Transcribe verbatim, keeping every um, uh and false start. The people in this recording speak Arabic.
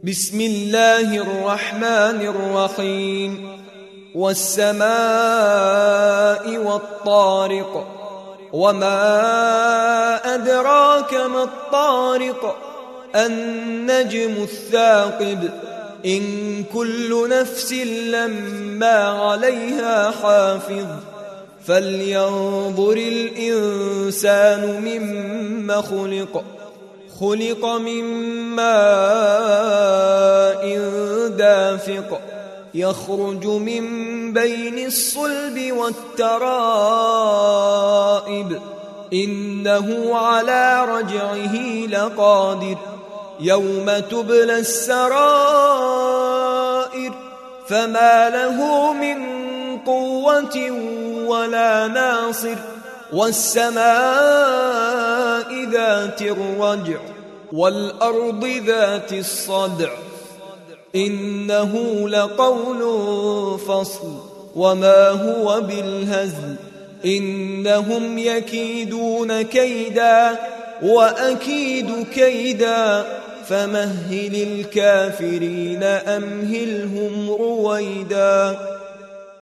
بسم الله الرحمن الرحيم والسماء والطارق وما أدراك ما الطارق النجم الثاقب إن كل نفس لما عليها حافظ فلينظر الإنسان مما خلق خلق من ماء دافق يخرج من بين الصلب والترائب إنه على رجعه لقادر يوم تبلى السرائر فما له من قوة ولا ناصر والسماء ذات الرجع والأرض ذات الصدع إنه لقول فصل وما هو بالهزل إنهم يكيدون كيدا وأكيد كيدا فمهل الكافرين أمهلهم رويدا.